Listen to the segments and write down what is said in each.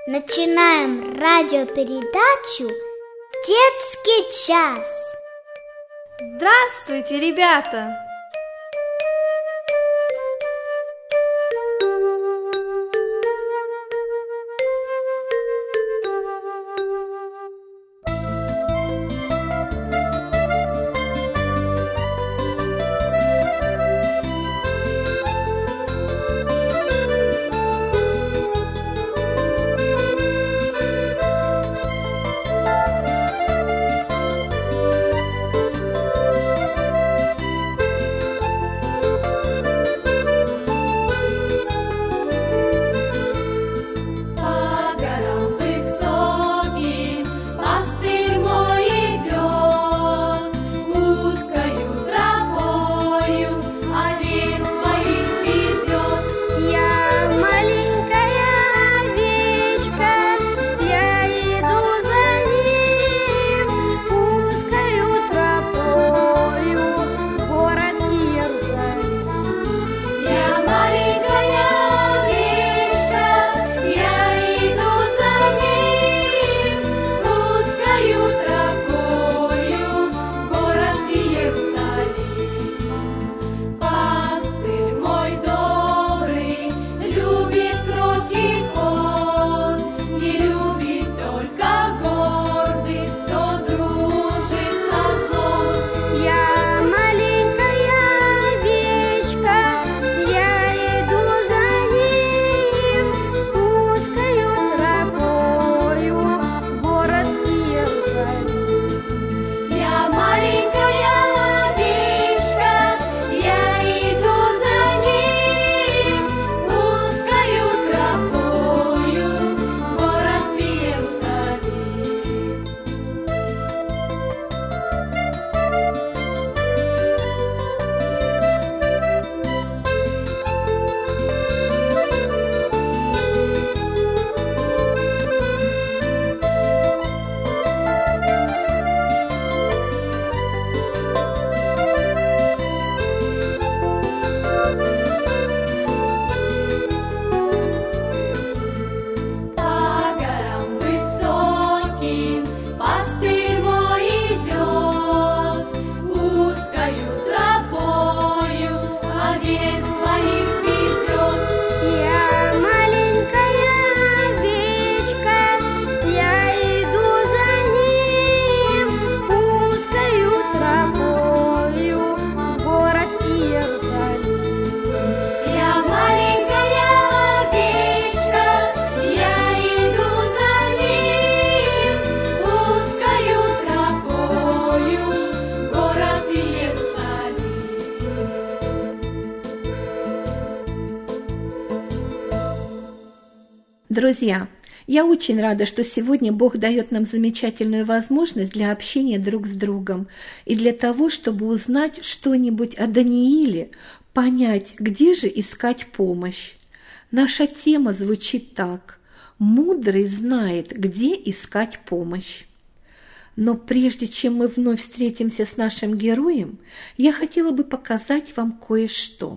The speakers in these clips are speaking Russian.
Начинаем радиопередачу «Детский час». Здравствуйте, ребята! Друзья, я очень рада, что сегодня Бог дает нам замечательную возможность для общения друг с другом и для того, чтобы узнать что-нибудь о Данииле, понять, где же искать помощь. Наша тема звучит так: «Мудрый знает, где искать помощь». Но прежде чем мы вновь встретимся с нашим героем, я хотела бы показать вам кое-что.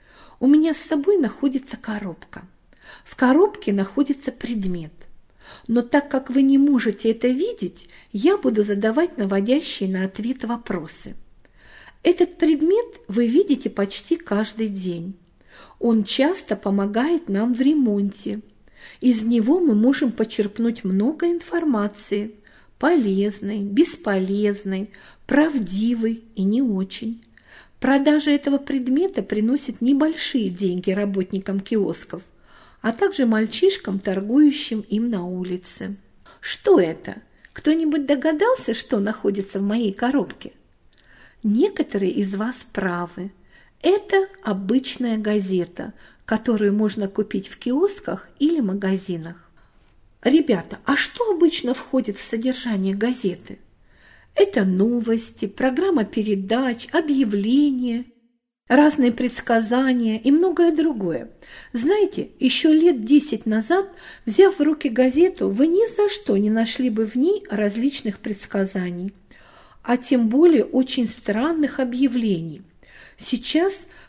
У меня с собой находится коробка. В коробке находится предмет. Но так как вы не можете это видеть, я буду задавать наводящие на ответ вопросы. Этот предмет вы видите почти каждый день. Он часто помогает нам в ремонте. Из него мы можем почерпнуть много информации, полезной, бесполезной, правдивой и не очень. Продажа этого предмета приносит небольшие деньги работникам киосков, а также мальчишкам, торгующим им на улице. Что это? Кто-нибудь догадался, что находится в моей коробке? Некоторые из вас правы. Это обычная газета, которую можно купить в киосках или магазинах. Ребята, а что обычно входит в содержание газеты? Это новости, программа передач, объявления, разные предсказания и многое другое. Знаете, еще лет 10 назад, взяв в руки газету, вы ни за что не нашли бы в ней различных предсказаний, а тем более очень странных объявлений. Сейчас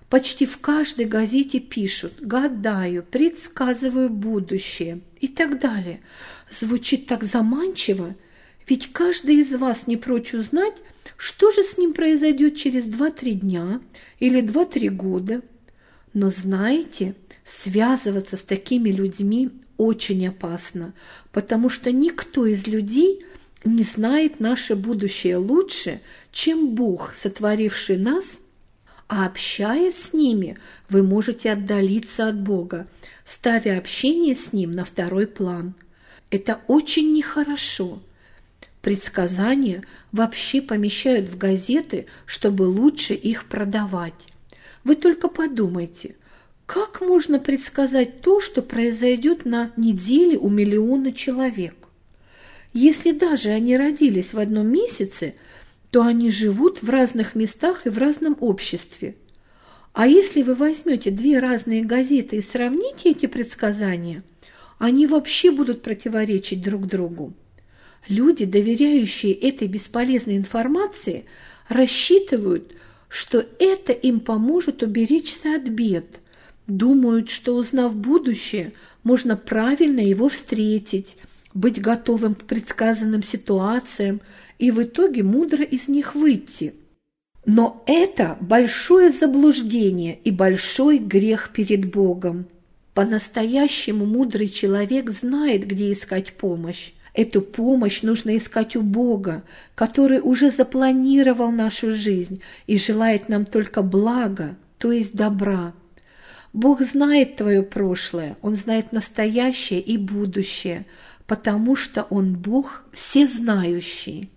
Почти в каждой газете пишут «гадаю», «предсказываю будущее» и так далее. Звучит так заманчиво, ведь каждый из вас не прочь узнать, что же с ним произойдет через 2-3 дня или 2-3 года. Но знаете, связываться с такими людьми очень опасно, потому что никто из людей не знает наше будущее лучше, чем Бог, сотворивший нас, а общаясь с ними, вы можете отдалиться от Бога, ставя общение с Ним на второй план. Это очень нехорошо. Предсказания вообще помещают в газеты, чтобы лучше их продавать. Вы только подумайте, как можно предсказать то, что произойдет на неделе у миллиона человек? Если даже они родились в одном месяце, то они живут в разных местах и в разном обществе. А если вы возьмете 2 разные газеты и сравните эти предсказания, они вообще будут противоречить друг другу. Люди, доверяющие этой бесполезной информации, рассчитывают, что это им поможет уберечься от бед, думают, что, узнав будущее, можно правильно его встретить, быть готовым к предсказанным ситуациям и в итоге мудро из них выйти. Но это большое заблуждение и большой грех перед Богом. По-настоящему мудрый человек знает, где искать помощь. Эту помощь нужно искать у Бога, который уже запланировал нашу жизнь и желает нам только блага, то есть добра. Бог знает твое прошлое, Он знает настоящее и будущее, потому что Он Бог всезнающий.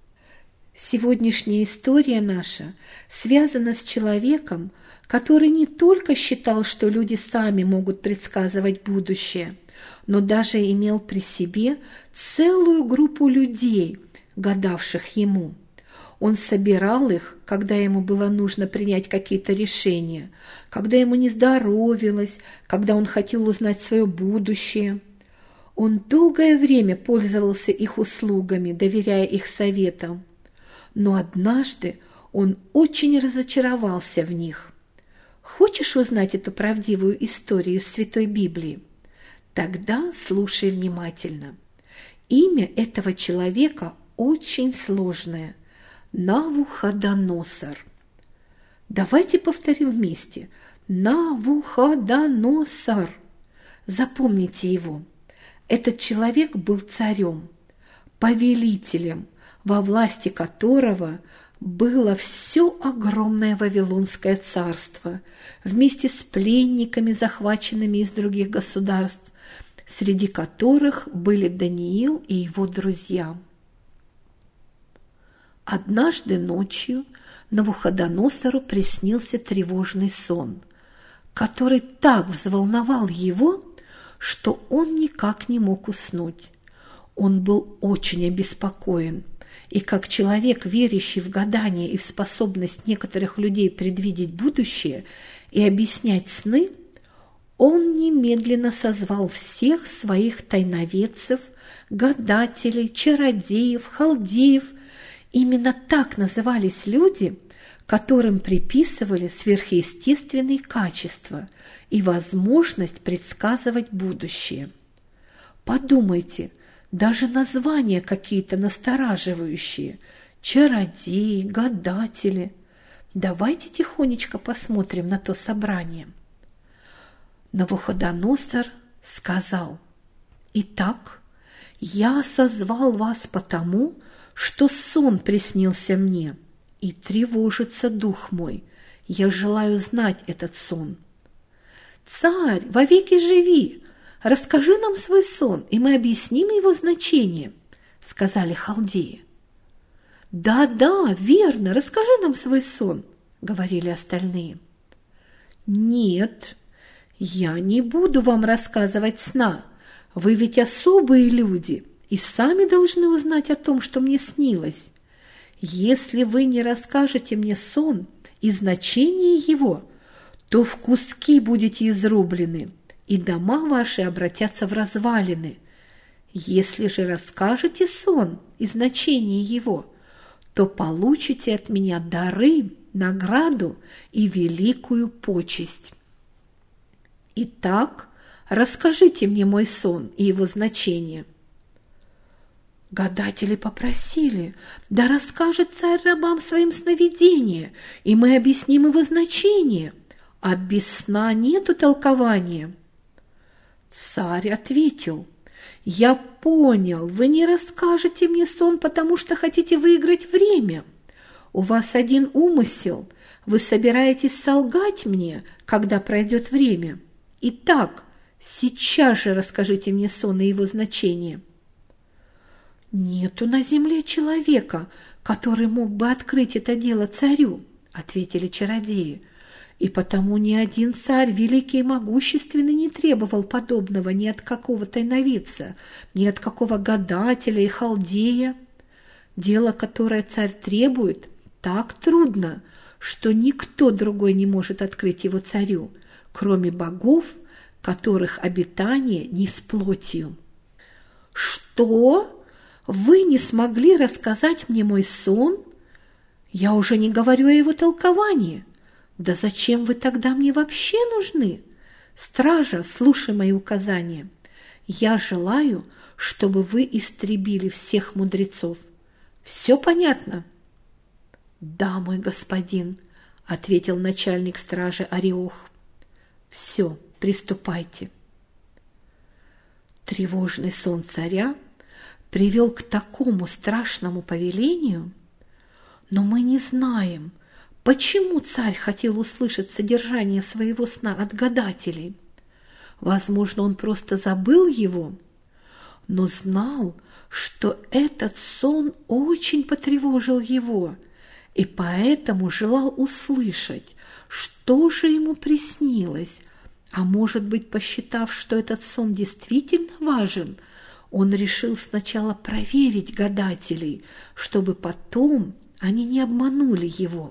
Сегодняшняя история наша связана с человеком, который не только считал, что люди сами могут предсказывать будущее, но даже имел при себе целую группу людей, гадавших ему. Он собирал их, когда ему было нужно принять какие-то решения, когда ему не здоровилось, когда он хотел узнать свое будущее. Он долгое время пользовался их услугами, доверяя их советам. Но однажды он очень разочаровался в них. Хочешь узнать эту правдивую историю из Святой Библии? Тогда слушай внимательно. Имя этого человека очень сложное – Навуходоносор. Давайте повторим вместе. Навуходоносор. Запомните его. Этот человек был царем, повелителем, во власти которого было все огромное Вавилонское царство, вместе с пленниками, захваченными из других государств, среди которых были Даниил и его друзья. Однажды ночью Навуходоносору приснился тревожный сон, который так взволновал его, что он никак не мог уснуть. Он был очень обеспокоен, и как человек, верящий в гадание и в способность некоторых людей предвидеть будущее и объяснять сны, он немедленно созвал всех своих тайноведцев, гадателей, чародеев, халдеев. Именно так назывались люди, которым приписывали сверхъестественные качества и возможность предсказывать будущее. Подумайте, даже названия какие-то настораживающие – чародеи, гадатели. Давайте тихонечко посмотрим на то собрание. Навуходоносор сказал: «Итак, я созвал вас потому, что сон приснился мне, и тревожится дух мой. Я желаю знать этот сон». «Царь, вовеки живи! Расскажи нам свой сон, и мы объясним его значение», — сказали халдеи. «Да, верно, расскажи нам свой сон», — говорили остальные. «Нет, я не буду вам рассказывать сна. Вы ведь особые люди и сами должны узнать о том, что мне снилось. Если вы не расскажете мне сон и значение его, то в куски будете изрублены, и дома ваши обратятся в развалины. Если же расскажете сон и значение его, то получите от меня дары награду и великую почесть. Итак, расскажите мне мой сон и его значение». Гадатели попросили: «Да расскажет царь рабам своим сновидения, и мы объясним его значение, а без сна нету толкования». Царь ответил: «Я понял, вы не расскажете мне сон, потому что хотите выиграть время. У вас один умысел, вы собираетесь солгать мне, когда пройдет время. Итак, сейчас же расскажите мне сон и его значение». «Нету на земле человека, который мог бы открыть это дело царю», — ответили чародеи, «и потому ни один царь, великий и могущественный, не требовал подобного ни от какого тайновидца, ни от какого гадателя и халдея. Дело, которое царь требует, так трудно, что никто другой не может открыть его царю, кроме богов, которых обитание не с плотью». «Что? Вы не смогли рассказать мне мой сон? Я уже не говорю о его толковании. Да зачем вы тогда мне вообще нужны? Стража, слушай мои указания. Я желаю, чтобы вы истребили всех мудрецов. Все понятно?» «Да, мой господин», — ответил начальник стражи Ореох. «Все, приступайте». Тревожный сон царя привел к такому страшному повелению, но мы не знаем, почему царь хотел услышать содержание своего сна от гадателей. Возможно, он просто забыл его, но знал, что этот сон очень потревожил его, и поэтому желал услышать, что же ему приснилось. А может быть, посчитав, что этот сон действительно важен, он решил сначала проверить гадателей, чтобы потом они не обманули его.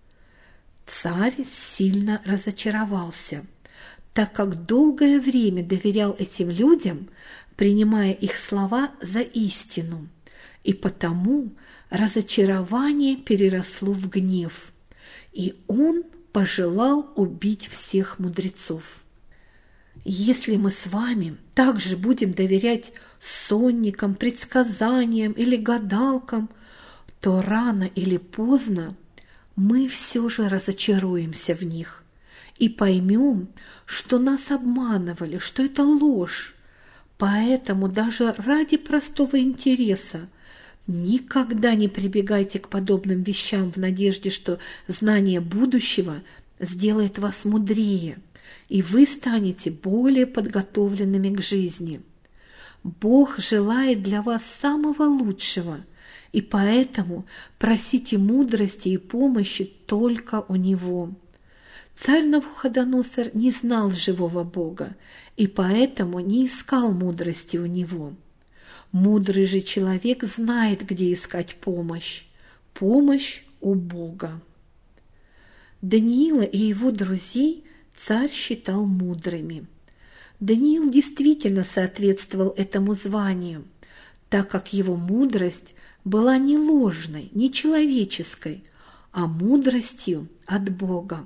Царь сильно разочаровался, так как долгое время доверял этим людям, принимая их слова за истину, и потому разочарование переросло в гнев, и он пожелал убить всех мудрецов. Если мы с вами также будем доверять сонникам, предсказаниям или гадалкам, то рано или поздно мы все же разочаруемся в них и поймем, что нас обманывали, что это ложь. Поэтому даже ради простого интереса никогда не прибегайте к подобным вещам в надежде, что знание будущего сделает вас мудрее, и вы станете более подготовленными к жизни. Бог желает для вас самого лучшего, и поэтому просите мудрости и помощи только у Него. Царь Навуходоносор не знал живого Бога, и поэтому не искал мудрости у Него. Мудрый же человек знает, где искать помощь. Помощь у Бога. Даниила и его друзей царь считал мудрыми. Даниил действительно соответствовал этому званию, так как его мудрость была не ложной, не человеческой, а мудростью от Бога.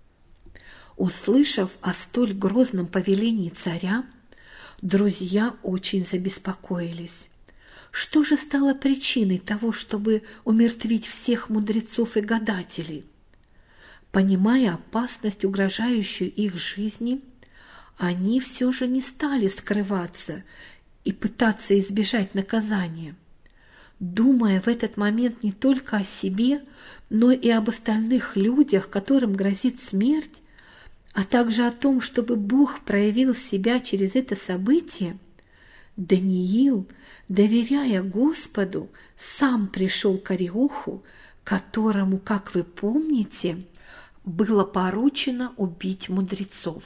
Услышав о столь грозном повелении царя, друзья очень забеспокоились. Что же стало причиной того, чтобы умертвить всех мудрецов и гадателей? Понимая опасность, угрожающую их жизни, они все же не стали скрываться и пытаться избежать наказания. Думая в этот момент не только о себе, но и об остальных людях, которым грозит смерть, а также о том, чтобы Бог проявил себя через это событие, Даниил, доверяя Господу, сам пришел к Ореоху, которому, как вы помните, было поручено убить мудрецов.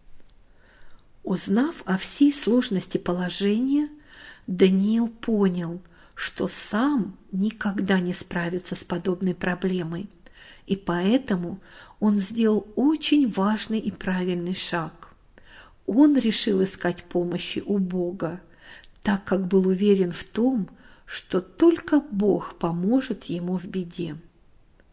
Узнав о всей сложности положения, Даниил понял, что сам никогда не справится с подобной проблемой, и поэтому он сделал очень важный и правильный шаг. Он решил искать помощи у Бога, так как был уверен в том, что только Бог поможет ему в беде.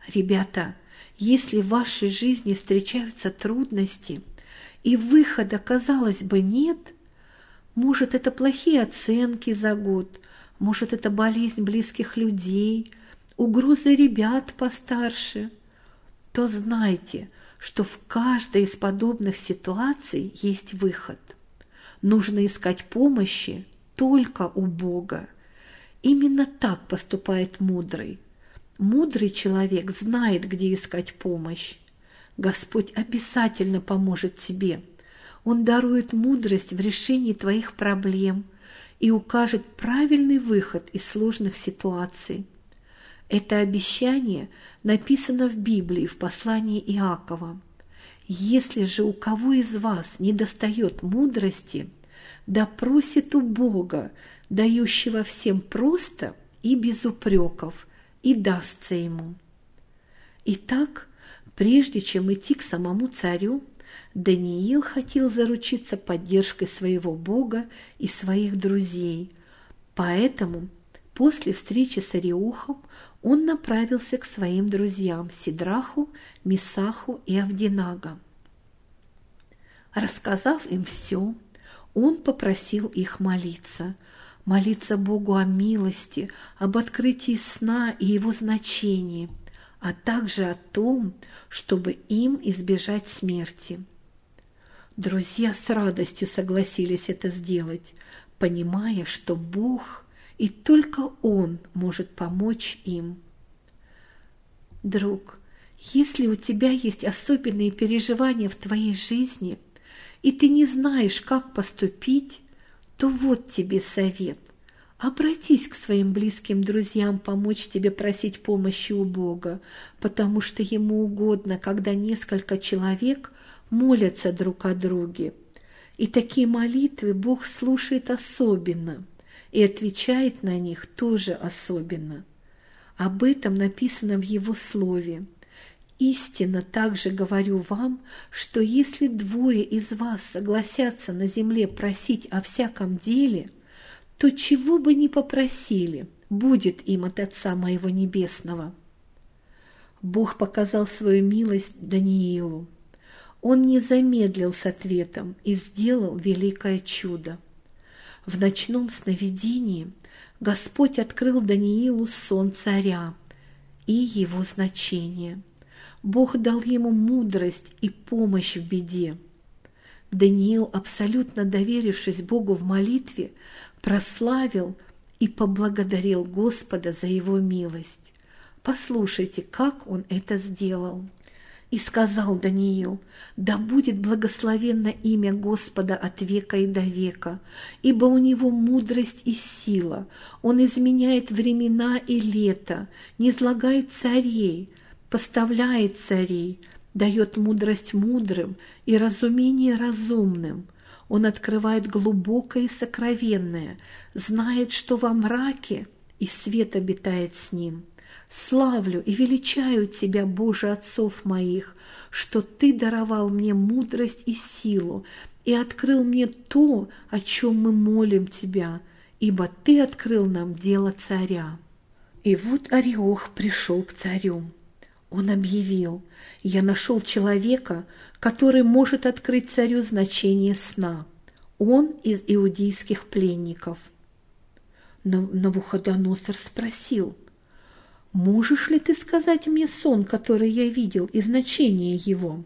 Ребята, если в вашей жизни встречаются трудности, и выхода, казалось бы, нет, может, это плохие оценки за год, может, это болезнь близких людей, угрозы ребят постарше, то знайте, что в каждой из подобных ситуаций есть выход. Нужно искать помощи только у Бога. Именно так поступает мудрый. Мудрый человек знает, где искать помощь. Господь обязательно поможет тебе. Он дарует мудрость в решении твоих проблем и укажет правильный выход из сложных ситуаций. Это обещание написано в Библии, в послании Иакова. Если же у кого из вас недостает мудрости, да просит у Бога, дающего всем просто и без упреков, и дастся ему. Итак, прежде чем идти к самому царю, Даниил хотел заручиться поддержкой своего Бога и своих друзей. Поэтому после встречи с Ариохом он направился к своим друзьям Сидраху, Месаху и Авденаго. Рассказав им все, он попросил их молиться Богу о милости, об открытии сна и его значении, а также о том, чтобы им избежать смерти. Друзья с радостью согласились это сделать, понимая, что Бог и только Он может помочь им. Друг, если у тебя есть особенные переживания в твоей жизни, и ты не знаешь, как поступить, то вот тебе совет. Обратись к своим близким друзьям помочь тебе просить помощи у Бога, потому что Ему угодно, когда несколько человек молятся друг о друге. И такие молитвы Бог слушает особенно и отвечает на них тоже особенно. Об этом написано в Его Слове. Истинно также говорю вам, что если двое из вас согласятся на земле просить о всяком деле, то чего бы ни попросили, будет им от Отца Моего Небесного. Бог показал свою милость Даниилу. Он не замедлил с ответом и сделал великое чудо. В ночном сновидении Господь открыл Даниилу сон царя и его значение. Бог дал ему мудрость и помощь в беде. Даниил, абсолютно доверившись Богу в молитве, прославил и поблагодарил Господа за его милость. Послушайте, как он это сделал. И сказал Даниил: «Да будет благословенно имя Господа от века и до века, ибо у Него мудрость и сила, Он изменяет времена и лето, низлагает царей, поставляет царей, дает мудрость мудрым и разумение разумным. Он открывает глубокое и сокровенное, знает, что во мраке, и свет обитает с ним. Славлю и величаю Тебя, Боже отцов моих, что Ты даровал мне мудрость и силу и открыл мне то, о чем мы молим Тебя, ибо Ты открыл нам дело царя». И вот Ариох пришел к царю. Он объявил: «Я нашел человека, который может открыть царю значение сна. Он из иудейских пленников». Навуходоносор спросил: «Можешь ли ты сказать мне сон, который я видел, и значение его?»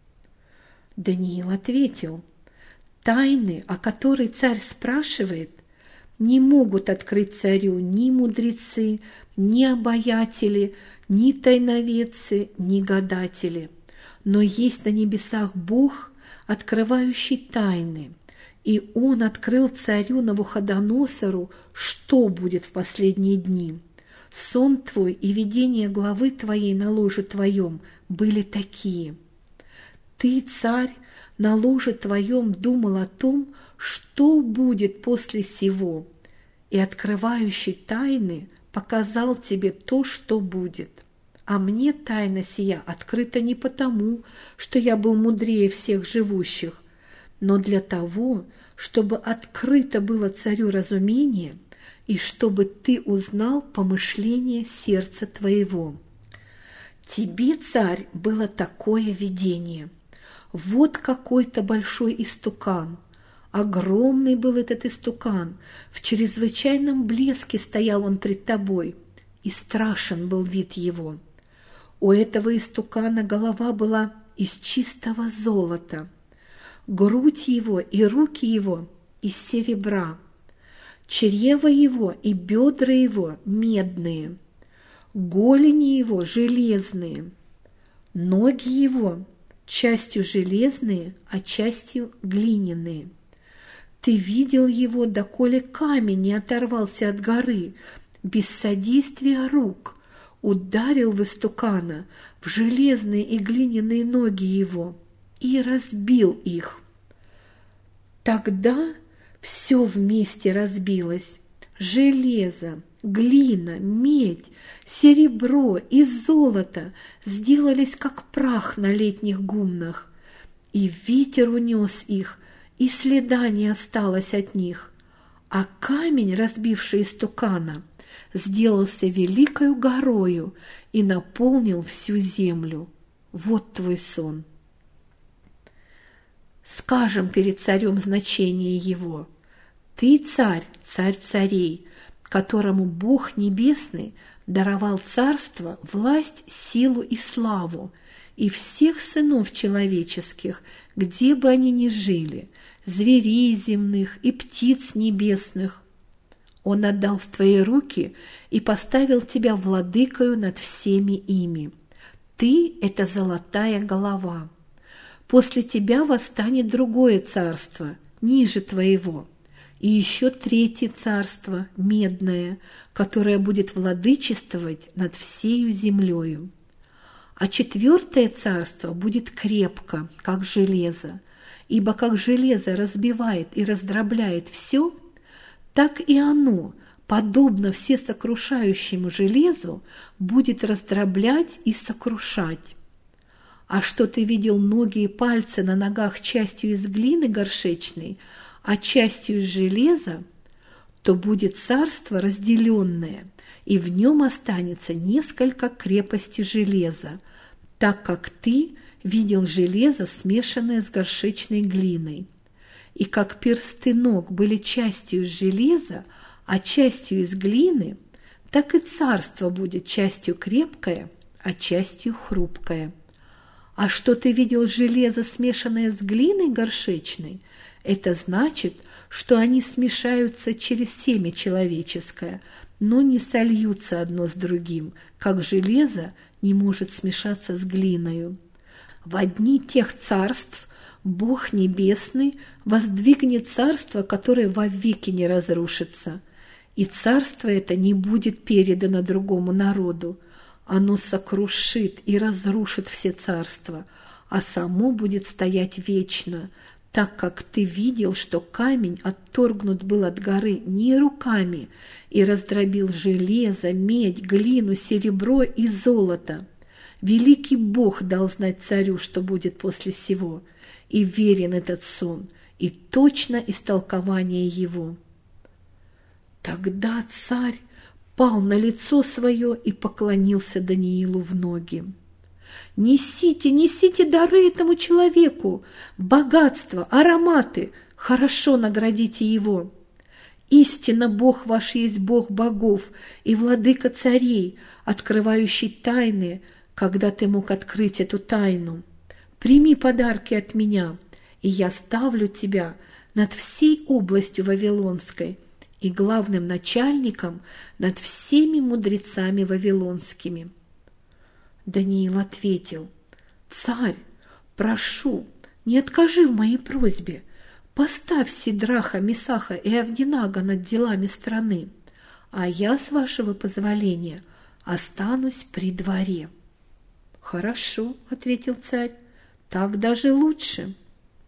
Даниил ответил: «Тайны, о которой царь спрашивает, не могут открыть царю ни мудрецы, ни обаятели, ни тайноведцы, ни гадатели. Но есть на небесах Бог, открывающий тайны, и Он открыл царю Навуходоносору, что будет в последние дни. Сон твой и видение главы твоей на ложе твоем были такие. Ты, царь, на ложе твоем думал о том, что будет после сего, и открывающий тайны показал тебе то, что будет. А мне тайна сия открыта не потому, что я был мудрее всех живущих, но для того, чтобы открыто было царю разумение, и чтобы ты узнал помышление сердца твоего. Тебе, царь, было такое видение. Вот какой-то большой истукан. Огромный был этот истукан, в чрезвычайном блеске стоял он пред тобой, и страшен был вид его. У этого истукана голова была из чистого золота, грудь его и руки его из серебра, чрево его и бедра его медные, голени его железные, ноги его частью железные, а частью глиняные. Ты видел его, доколе камень не оторвался от горы, без содействия рук, ударил в истукана, в железные и глиняные ноги его и разбил их. Тогда все вместе разбилось: железо, глина, медь, серебро и золото сделались как прах на летних гумнах, и ветер унес их, и следа не осталось от них, а камень, разбивший истукана, сделался великою горою и наполнил всю землю. Вот твой сон. Скажем перед царем значение его. Ты царь, царь царей, которому Бог Небесный даровал царство, власть, силу и славу, и всех сынов человеческих, где бы они ни жили, зверей земных и птиц небесных. Он отдал в твои руки и поставил тебя владыкою над всеми ими. Ты – это золотая голова. После тебя восстанет другое царство, ниже твоего, и еще третье царство, медное, которое будет владычествовать над всею землею. А четвертое царство будет крепко, как железо, ибо как железо разбивает и раздробляет все, так и оно, подобно всесокрушающему железу, будет раздроблять и сокрушать. А что ты видел ноги и пальцы на ногах частью из глины горшечной, а частью из железа, то будет царство разделенное, и в нем останется несколько крепостей железа, так как ты видел железо, смешанное с горшечной глиной. И как персты ног были частью из железа, а частью из глины, так и царство будет частью крепкое, а частью хрупкое. А что ты видел железо, смешанное с глиной горшечной, это значит, что они смешаются через семя человеческое, но не сольются одно с другим, как железо не может смешаться с глиною. В одни тех царств Бог Небесный воздвигнет царство, которое вовеки не разрушится, и царство это не будет передано другому народу. Оно сокрушит и разрушит все царства, а само будет стоять вечно, так как ты видел, что камень отторгнут был от горы не руками и раздробил железо, медь, глину, серебро и золото. Великий Бог дал знать царю, что будет после сего, и верен этот сон, и точно истолкование его. Тогда царь пал на лицо свое и поклонился Даниилу в ноги. «Несите, несите дары этому человеку, богатство, ароматы, хорошо наградите его. Истинно Бог ваш есть Бог богов и владыка царей, открывающий тайны, когда ты мог открыть эту тайну. Прими подарки от меня, и я ставлю тебя над всей областью Вавилонской и главным начальником над всеми мудрецами вавилонскими». Даниил ответил: «Царь, прошу, не откажи в моей просьбе, поставь Сидраха, Месаха и Авдинага над делами страны, а я, с вашего позволения, останусь при дворе». «Хорошо», — ответил царь, — «так даже лучше».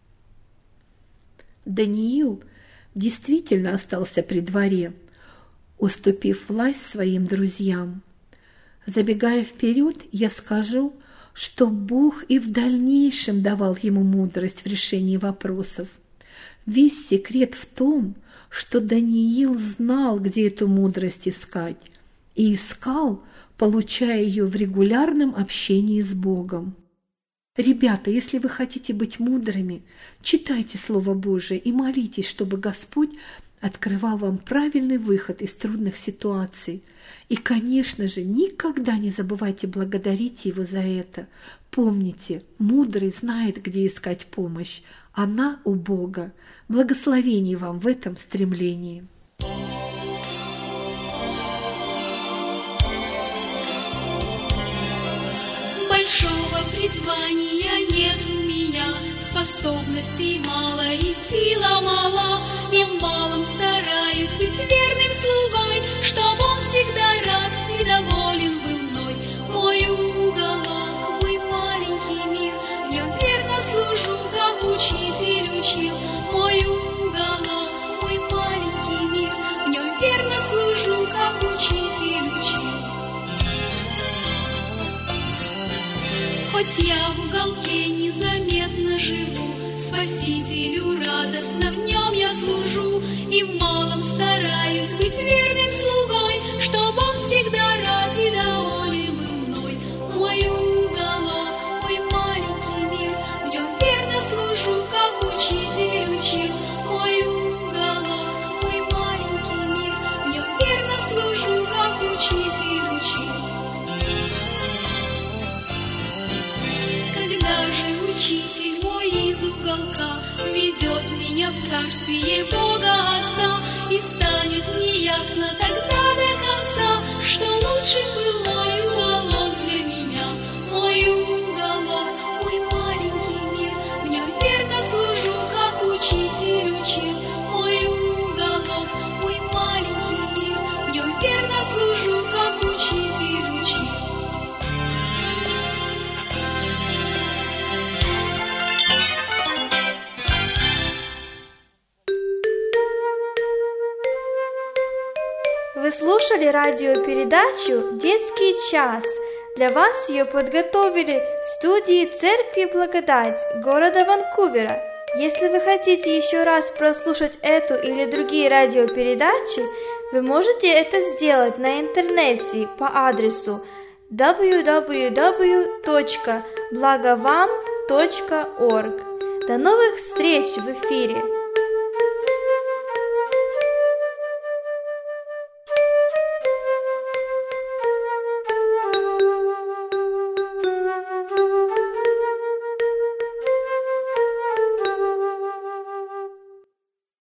Даниил действительно остался при дворе, уступив власть своим друзьям. Забегая вперед, я скажу, что Бог и в дальнейшем давал ему мудрость в решении вопросов. Весь секрет в том, что Даниил знал, где эту мудрость искать, и искал получая ее в регулярном общении с Богом. Ребята, если вы хотите быть мудрыми, читайте Слово Божие и молитесь, чтобы Господь открывал вам правильный выход из трудных ситуаций. И, конечно же, никогда не забывайте благодарить Его за это. Помните, мудрый знает, где искать помощь. Она у Бога. Благословений вам в этом стремлении. Большого призвания нет у меня, способностей мало и сила мала. И в малом стараюсь быть верным слугой, чтоб он всегда рад и доволен был мной. Мой уголок, мой маленький мир, в нем верно служу, как учитель учил. Мой уголок, мой маленький мир, в нем верно служу, как учитель учил. Хоть я в уголке незаметно живу, Спасителю радостно в нем я служу, и в малом стараюсь быть верным слугой, чтоб он всегда рад и доволен был мной. Мой уголок, мой маленький мир, в нем верно служу, как учитель учил. Мой уголок, мой маленький мир, в нем верно служу, как учитель учил. Когда же учитель мой из уголка ведет меня в царствие Бога Отца, и станет мне ясно тогда до конца, что лучше был мой уголок для меня. Мой уголок, мой маленький мир, в нем верно служу, как учитель учил. Мой уголок, мой маленький мир, в нем верно служу, как учитель учил. Вы слушали радиопередачу «Детский час». Для вас ее подготовили в студии Церкви Благодать города Ванкувера. Если вы хотите еще раз прослушать эту или другие радиопередачи, вы можете это сделать на интернете по адресу www.blagovam.org. До новых встреч в эфире!